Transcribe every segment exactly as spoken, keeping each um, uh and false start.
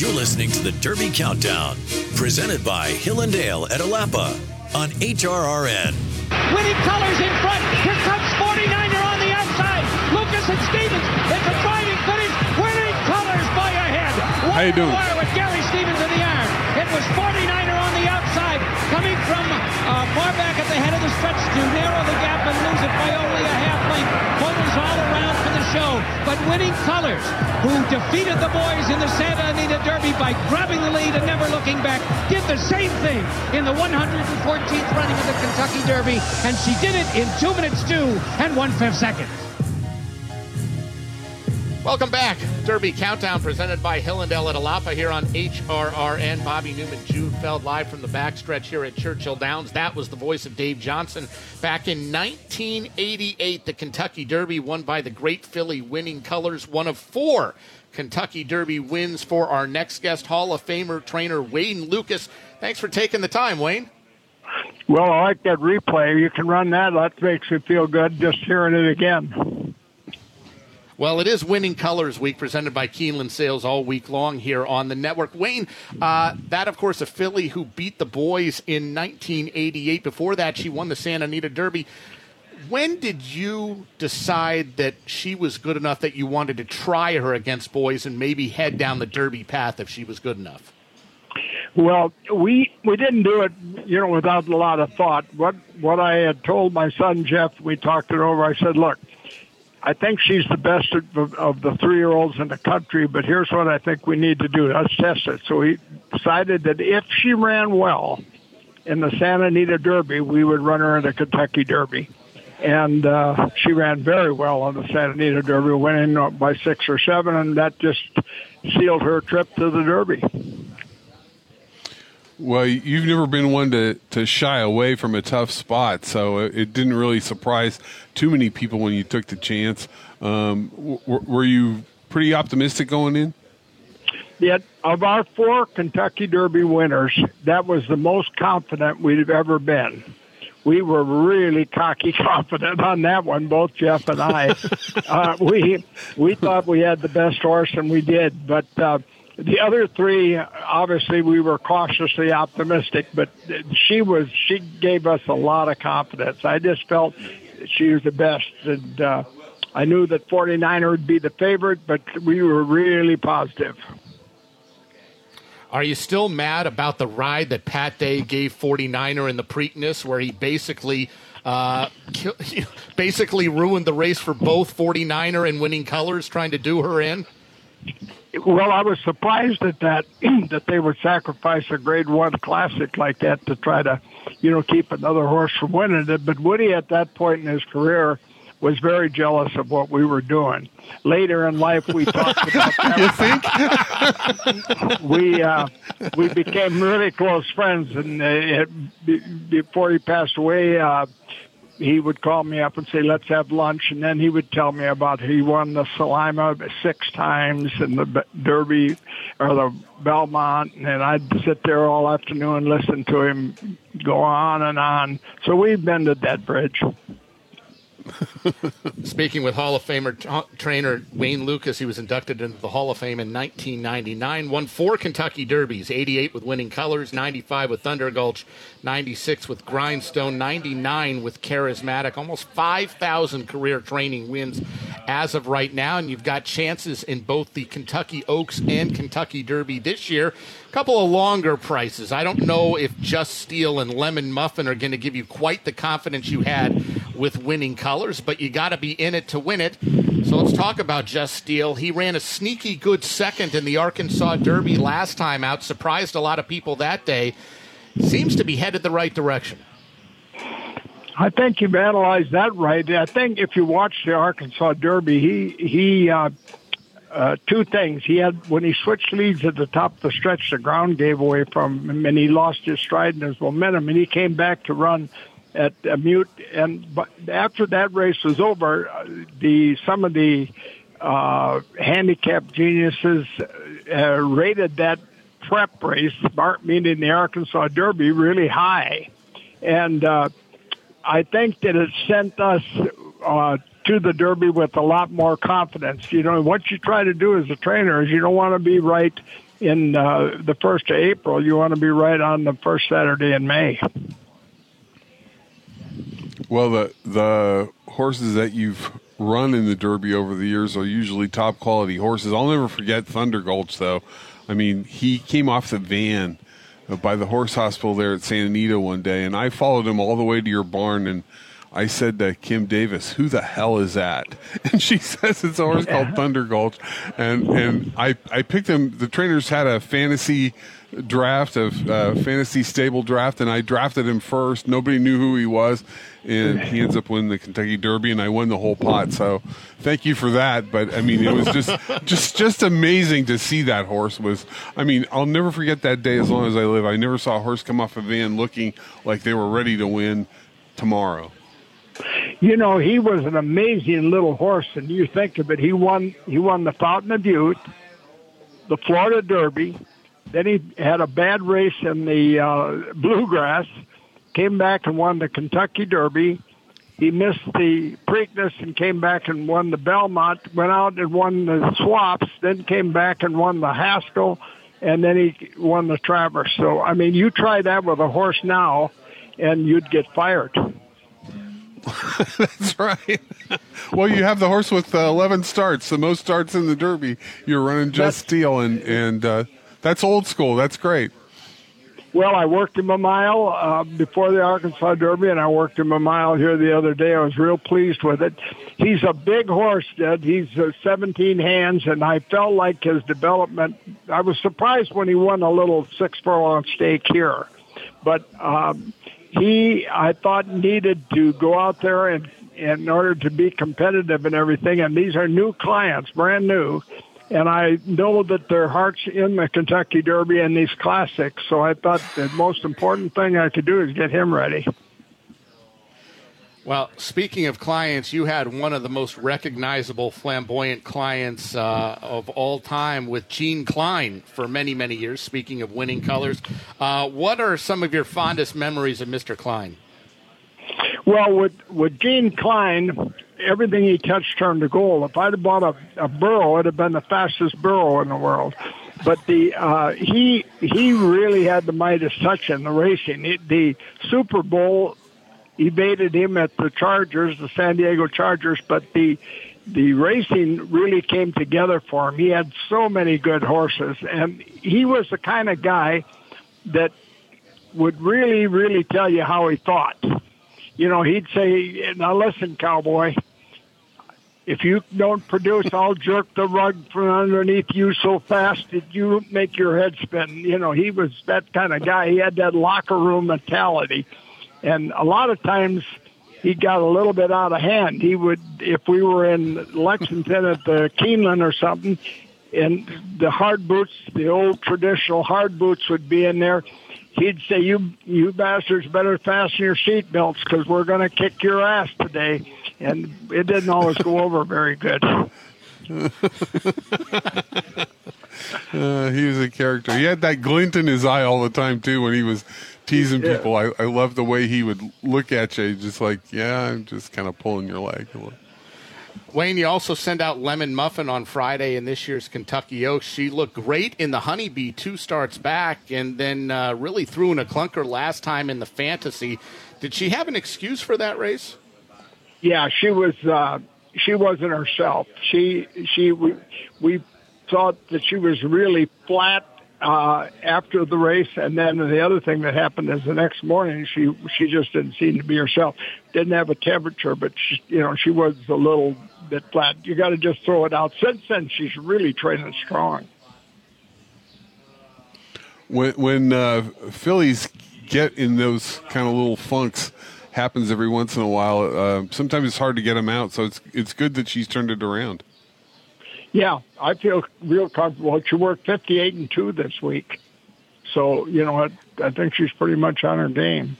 You're listening to the Derby Countdown, presented by Hill and Dale at Alapa on H R R N. Winning Colors in front. Here comes forty-niner on the outside. Lucas and Stevens. It's a driving finish. Winning Colors by a head. How you doing? Wire with Gary Stevens in the iron. It was forty-niner on the outside, coming from uh, far back at the head of the stretch to narrow the gap and lose it by only a half length. Photos all around for the show. But Winning Colors, who defeated the boys in the Santa Anita Derby by grabbing the lead and never looking back, did the same thing in the one hundred fourteenth running of the Kentucky Derby, and she did it in two minutes two and one-fifth seconds. Welcome back. Derby Countdown presented by Hill and Dale at Alapa here on H R R N. Bobby Newman, Jude Feld, live from the backstretch here at Churchill Downs. That was the voice of Dave Johnson. Back in nineteen eighty-eight, the Kentucky Derby won by the great filly Winning Colors, one of four Kentucky Derby wins for our next guest, Hall of Famer trainer Wayne Lukas. Thanks for taking the time, Wayne. Well, I like that replay. You can run that. That makes me feel good just hearing it again. Well, it is Winning Colors Week, presented by Keeneland Sales all week long here on the network. Wayne, uh, that, of course, a filly who beat the boys in nineteen eighty-eight. Before that, she won the Santa Anita Derby. When did you decide that she was good enough that you wanted to try her against boys and maybe head down the Derby path if she was good enough? Well, we we didn't do it, you know, without a lot of thought. What what I had told my son Jeff, we talked it over. I said, look, I think she's the best of, of the three-year-olds in the country, but here's what I think we need to do. Let's test it. So we decided that if she ran well in the Santa Anita Derby, we would run her in the Kentucky Derby. And uh, she ran very well on the Santa Anita Derby, winning by six or seven, and that just sealed her trip to the Derby. Well, you've never been one to, to shy away from a tough spot, so it didn't really surprise too many people when you took the chance. Um, w- were you pretty optimistic going in? Yeah, of our four Kentucky Derby winners, that was the most confident we've ever been. We were really cocky confident on that one, both Jeff and I. uh, we we thought we had the best horse, and we did, but uh, the other three, obviously, we were cautiously optimistic, but she was she gave us a lot of confidence. I just felt she was the best, and uh, I knew that forty-niner would be the favorite, but we were really positive. Are you still mad about the ride that Pat Day gave forty-niner in the Preakness, where he basically uh, basically ruined the race for both forty-niner and Winning Colors, trying to do her in? Well, I was surprised at that, that they would sacrifice a grade one classic like that to try to, you know, keep another horse from winning it. But Woody, at that point in his career, was very jealous of what we were doing. Later in life, we talked about that. You think? we, uh, we became really close friends, and uh, it, before he passed away, uh, he would call me up and say, let's have lunch. And then he would tell me about he won the Salima six times and the Derby or the Belmont. And I'd sit there all afternoon and listen to him go on and on. So we've been to that bridge. Speaking with Hall of Famer t- trainer Wayne Lukas, he was inducted into the Hall of Fame in nineteen ninety-nine, won four Kentucky Derbies, eighty-eight with Winning Colors, ninety-five with Thunder Gulch, ninety-six with Grindstone, ninety-nine with Charismatic, almost five thousand career training wins as of right now, and you've got chances in both the Kentucky Oaks and Kentucky Derby this year. A couple of longer prices. I don't know if Just Steel and Lemon Muffin are going to give you quite the confidence you had with Winning Colors, but you got to be in it to win it. So let's talk about Just Steel. He ran a sneaky good second in the Arkansas Derby last time out, surprised a lot of people that day. Seems to be headed the right direction. I think you've analyzed that right. I think if you watch the Arkansas Derby, he he uh, uh, two things. He had when he switched leads at the top of the stretch, the ground gave away from him, and he lost his stride and his momentum, and he came back to run at a mute. And but after that race was over, the some of the uh, handicap geniuses uh, rated that prep race, meaning the Arkansas Derby, really high, and uh, I think that it sent us uh, to the Derby with a lot more confidence. You know, what you try to do as a trainer is you don't want to be right in uh, the first of April. You want to be right on the first Saturday in May. Well, the the horses that you've run in the Derby over the years are usually top quality horses. I'll never forget Thunder Gulch, though. I mean, he came off the van by the horse hospital there at Santa Anita one day, and I followed him all the way to your barn, and I said to Kim Davis, "Who the hell is that?" And she says it's a horse yeah. called Thunder Gulch. And and I, I picked him. The trainers had a fantasy draft, of uh, fantasy stable draft, and I drafted him first. Nobody knew who he was, and he ends up winning the Kentucky Derby, and I won the whole pot. So thank you for that. But I mean, it was just just just amazing to see that horse. Was I mean, I'll never forget that day as long as I live. I never saw a horse come off a van looking like they were ready to win tomorrow. You know, he was an amazing little horse, and you think of it, he won he won the Fountain of Youth, the Florida Derby, then he had a bad race in the uh, Bluegrass, came back and won the Kentucky Derby. He missed the Preakness and came back and won the Belmont, went out and won the Swaps, then came back and won the Haskell, and then he won the Traverse. So, I mean, you try that with a horse now, and you'd get fired. That's right. Well, you have the horse with uh, eleven starts, the most starts in the Derby. You're running Just that's, Steel, and and uh, that's old school. That's great. Well, I worked him a mile uh, before the Arkansas Derby, and I worked him a mile here the other day. I was real pleased with it. He's a big horse, Dad. He's uh, seventeen hands, and I felt like his development. I was surprised when he won a little six furlong stake here, but. Um, He, I thought, needed to go out there and in order to be competitive and everything. And these are new clients, brand new. And I know that their heart's in the Kentucky Derby and these classics. So I thought the most important thing I could do is get him ready. Well, speaking of clients, you had one of the most recognizable, flamboyant clients uh, of all time with Gene Klein for many, many years, speaking of winning colors. Uh, what are some of your fondest memories of Mister Klein? Well, with, with Gene Klein, everything he touched turned to gold. If I'd have bought a, a burro, it would have been the fastest burro in the world. But the uh, he he really had the Midas touch in the racing. It, the Super Bowl evaded him at the Chargers, the San Diego Chargers, but the the racing really came together for him. He had so many good horses, and he was the kind of guy that would really, really tell you how he thought. You know, he'd say, "Now listen, cowboy, if you don't produce, I'll jerk the rug from underneath you so fast that you make your head spin." You know, he was that kind of guy. He had that locker room mentality. And a lot of times he got a little bit out of hand. He would, if we were in Lexington at the Keeneland or something, and the hard boots, the old traditional hard boots would be in there, he'd say, you you bastards better fasten your seat belts because we're going to kick your ass today. And it didn't always go over very good. Uh, he was a character. He had that glint in his eye all the time, too, when he was teasing yeah. people. I, I love the way he would look at you, just like, yeah, I'm just kind of pulling your leg. Wayne, you also sent out Lemon Muffin on Friday in this year's Kentucky Oaks. She looked great in the Honeybee two starts back, and then uh, really threw in a clunker last time in the Fantasy. Did she have an excuse for that race? Yeah, she was. Uh, she wasn't herself. She she we, we thought that she was really flat uh, after the race, and then the other thing that happened is the next morning she she just didn't seem to be herself. Didn't have a temperature, but she, you know she was a little bit flat. You got to just throw it out. Since then, she's really training strong. When when uh, fillies get in those kind of little funks, happens every once in a while. Uh, sometimes it's hard to get them out, so it's it's good that she's turned it around. Yeah, I feel real comfortable. She worked fifty-eight and two this week, so you know I, I think she's pretty much on her game.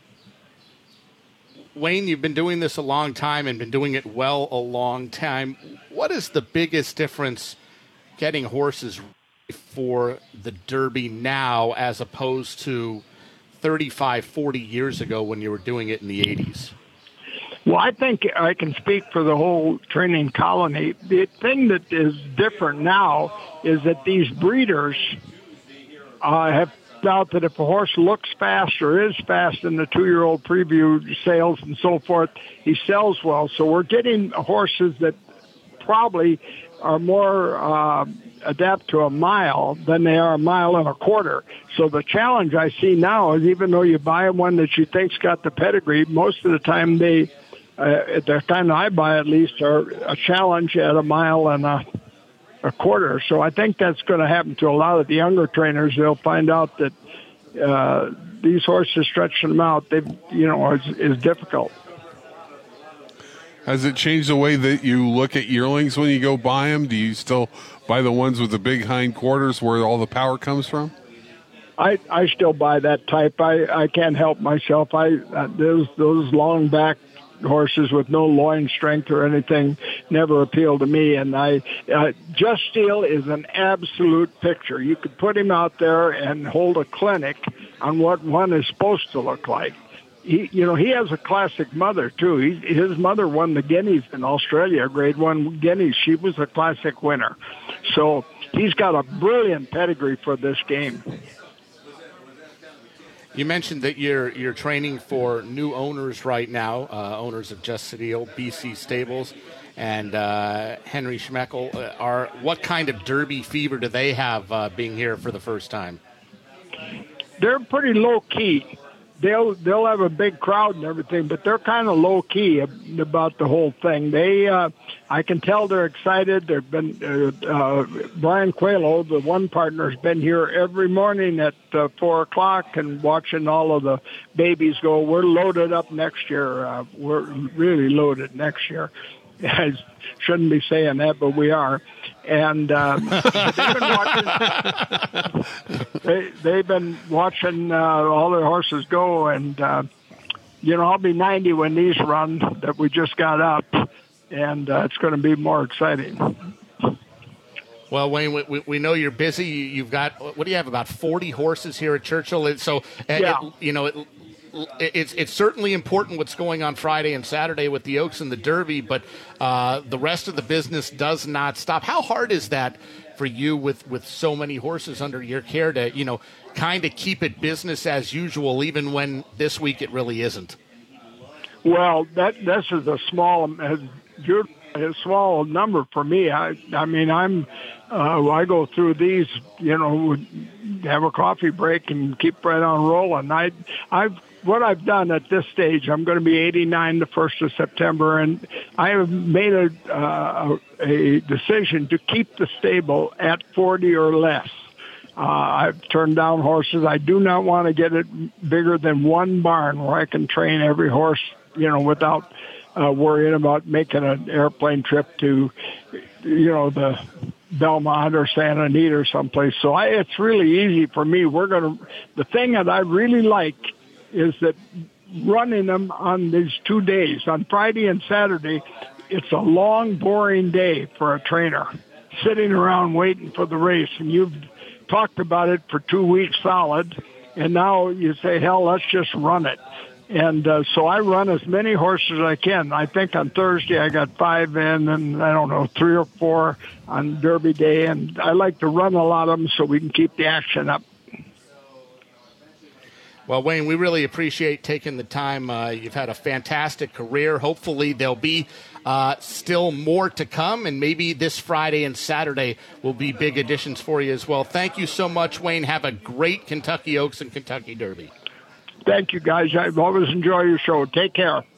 Wayne, you've been doing this a long time and been doing it well a long time. What is the biggest difference getting horses for the Derby now as opposed to thirty-five, forty years ago when you were doing it in the eighties? Well, I think I can speak for the whole training colony. The thing that is different now is that these breeders uh, have out that if a horse looks fast or is fast in the two-year-old preview sales and so forth, he sells well. So we're getting horses that probably are more uh, adapt to a mile than they are a mile and a quarter. So the challenge I see now is even though you buy one that you think's got the pedigree, most of the time they, uh, at the time I buy at least, are a challenge at a mile and a a quarter. So I think that's going to happen to a lot of the younger trainers. They'll find out that uh, these horses stretching them out, they you know, is, is difficult. Has it changed the way that you look at yearlings when you go buy them? Do you still buy the ones with the big hind quarters where all the power comes from? I, I still buy that type. I, I can't help myself. I uh, those those long back horses with no loin strength or anything never appeal to me. And I, uh, Just Steel is an absolute picture. You could put him out there and hold a clinic on what one is supposed to look like. He, you know, he has a classic mother too. He, his mother won the Guineas in Australia, Grade One Guineas. She was a classic winner. So he's got a brilliant pedigree for this game. You mentioned that you're you're training for new owners right now, uh, owners of Just Steel, B C Stables, and uh, Henry Schmeckel. Uh, are what kind of Derby fever do they have uh, being here for the first time? They're pretty low key. They'll they'll have a big crowd and everything, but they're kind of low key about the whole thing. They, uh, I can tell they're excited. They've been uh, uh, Brian Coelho, the one partner, has been here every morning at uh, four o'clock and watching all of the babies go. We're loaded up next year. Uh, we're really loaded next year. I shouldn't be saying that, but we are. And uh, they've been watching. They, they've been watching uh, all their horses go, and uh, you know, I'll be ninety when these run that we just got up, and uh, it's going to be more exciting. Well, Wayne, we, we know you're busy. You've got, what do you have, about forty horses here at Churchill? So, yeah. it, you know, it, It's it's certainly important what's going on Friday and Saturday with the Oaks and the Derby, but uh, the rest of the business does not stop. How hard is that for you with, with so many horses under your care to, you know, kind of keep it business as usual, even when this week it really isn't? Well, that this is a small, a small number for me. I I mean, I'm uh, I go through these, you know, have a coffee break and keep right on rolling. I I've. What I've done at this stage, I'm going to be eighty-nine the first of September, and I have made a, uh, a decision to keep the stable at forty or less. Uh, I've turned down horses. I do not want to get it bigger than one barn where I can train every horse, you know, without uh, worrying about making an airplane trip to, you know, the Belmont or Santa Anita or someplace. So I, it's really easy for me. We're going to, the thing that I really like is that running them on these two days, on Friday and Saturday, it's a long, boring day for a trainer, sitting around waiting for the race. And you've talked about it for two weeks solid, and now you say, hell, let's just run it. And uh, so I run as many horses as I can. I think on Thursday I got five in, and I don't know, three or four on Derby Day. And I like to run a lot of them so we can keep the action up. Well, Wayne, we really appreciate taking the time. Uh, you've had a fantastic career. Hopefully there'll be uh, still more to come, and maybe this Friday and Saturday will be big additions for you as well. Thank you so much, Wayne. Have a great Kentucky Oaks and Kentucky Derby. Thank you, guys. I've always enjoyed your show. Take care.